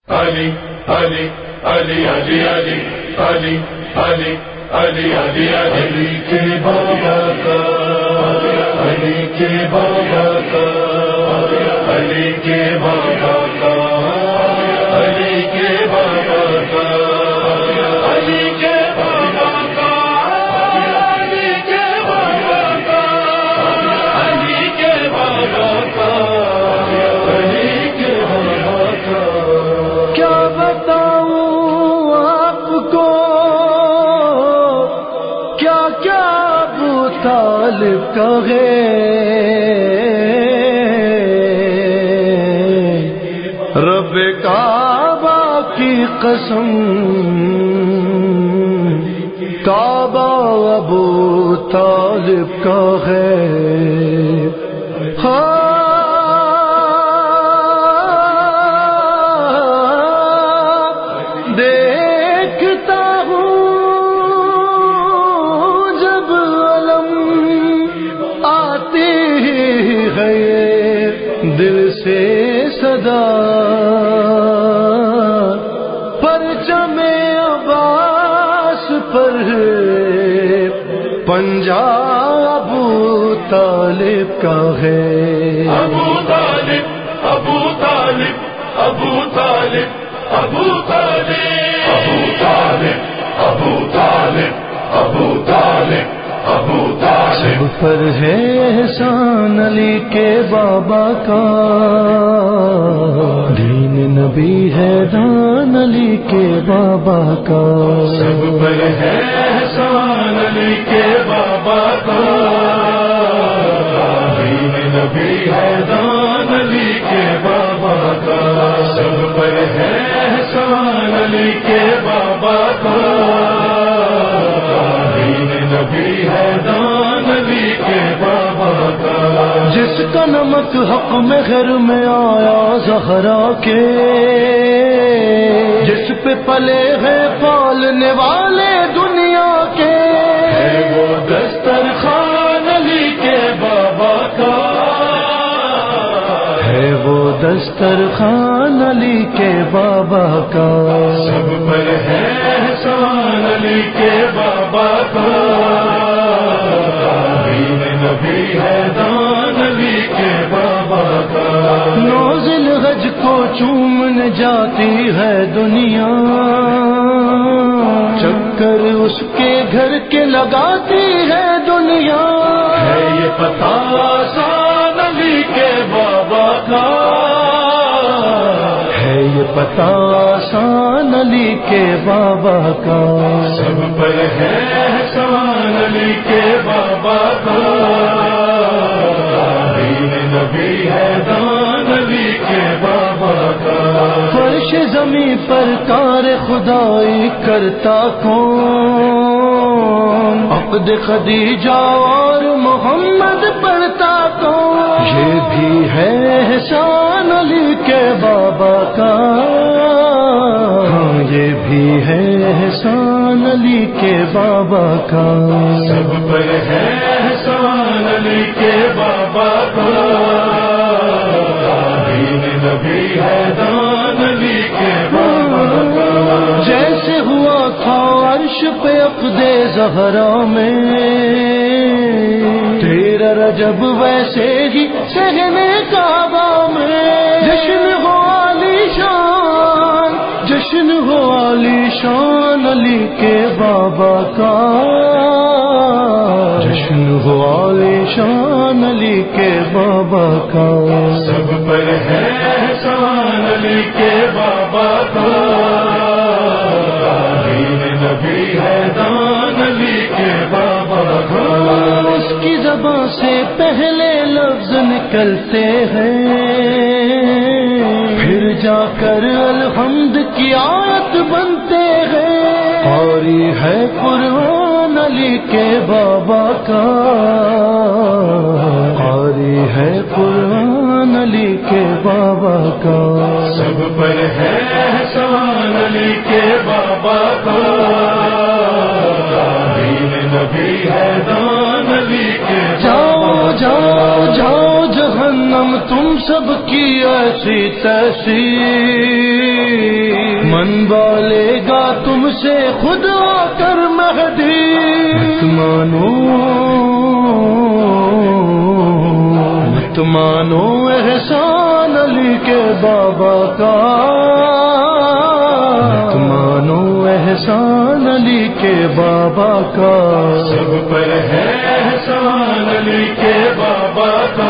علی علی علی علی علی علی علی علی علی علی کے بابا کا علی کے بابا کا علی کے بابا کا علی کے بابا کا علی کے بابا کا علی کے بابا کا علی کے بابا کا علی کے بابا کا کیا بتاؤں آپ کو کیا کیا ابو طالب کا ہے رب کعبہ کی قسم کعبہ ابو طالب کا ہے دیکھتا ہوں جب علم آتی ہے دل سے صدا پرچم عباس پر پنجاب ابو طالب کا ہے ابو طالب ابو طالب ابو طالب ابو طالب ابو طالب ابو طالب ابو طالب ابو طالب سب پر ہے احسان علی کے بابا کا دین نبی ہے دان علی کے بابا کا سب پر ہے احسان علی کے بابا کا دین نبی ہے دان علی کے بابا کا سب پر ہے احسان علی کے بابا کا دین نبی ہے دان علی کے بابا کا جس کا نمک حق میں گھر میں آیا زہرا کے جس پہ پلے ہیں پالنے والے دنیا کے ہے وہ دسترخوان علی کے بابا کا ہے وہ دسترخوان علی کے بابا کا سب پر ہے احسان علی کے بابا کا دین نبی ہے دان علی کے بابا کا نو ذوالحج کو چومن جاتی ہے دنیا چکر اس کے گھر کے لگاتی ہے دنیا ہے یہ پتہ آسان علی کے بابا کا ہے یہ پتہ آسان علی کے بابا کا سب پر ہے احسان علی کے بابا کا دین نبی ہے دان علی کے بابا کا فرش زمین پر کار خدائی کرتا کون عقد خدیجہ اور محمد پڑھتا کون یہ بھی ہے احسان علی کے بابا کا ہاں یہ بھی ہے احسان علی کے بابا کا سب پر ہے احسان علی کے بابا کا دین نبی ہے دان علی کے بابا کا جیسے ہوا تھا عرش پہ عقد زہرا میں تیرا رجب ویسے ہی صحن کعبہ میں جشن ہو عالی شان جشن ہو عالی شان علی کے بابا کا جشن ہو عالی شان علی کے بابا کا سب پر ہے احسان علی کے بابا کا دین نبی ہے دان علی کے بابا کا اس کی زبان سے پہلے لفظ نکلتے ہیں پھر جا کر الحمد کی آیت بنتے ہیں قاری ہے قرآن علی کے بابا کا قاری ہے قرآن علی کے بابا کا سب پر ہے احسان علی کے بابا کا دین نبی ہے دان علی کے جاؤ جاؤ جاؤ جہنم تم سب کی ایسی تیسی منوا لے گا تم سے خود آ کر مہدی، مت مانو مت مانو احسان علی کے بابا کا، مت مانو احسان علی کے بابا کا، سب پر ہے احسان علی کے بابا کا،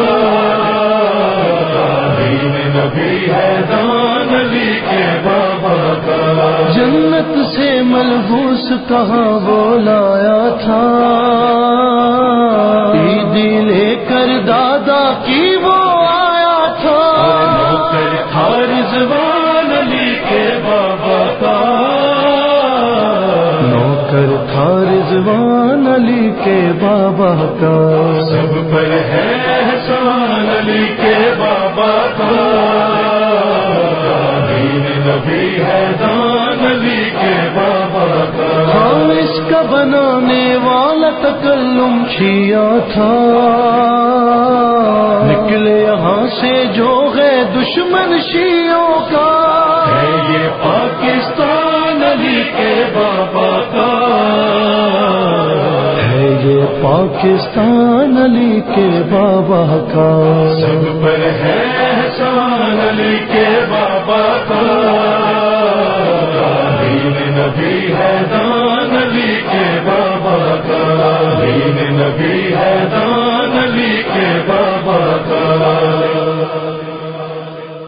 دین نبی ہے دان علی کے بابا کا، جنت سے ملبوس کہاں وہ لایا تھا، عیدی لے کر دادا کی وہ آیا تھا، نوکر تھا رضوان علی کے بابا کا، نوکر تھا رضوان علی کے بابا کا، سب پر ہے احسان علی کے بابا کا، دین نبی ہے دان علی کے بابا کا، ہاں اس کا بنانے والا تکلم شیعہ تھا، نکلے یہاں سے جو ہے دشمن شیعوں کا، ہے یہ پاکستان علی کے بابا کا، ہے یہ پاکستان علی کے بابا کا، سب پر ہے احسان علی کے بابا کا، دین نبی ہے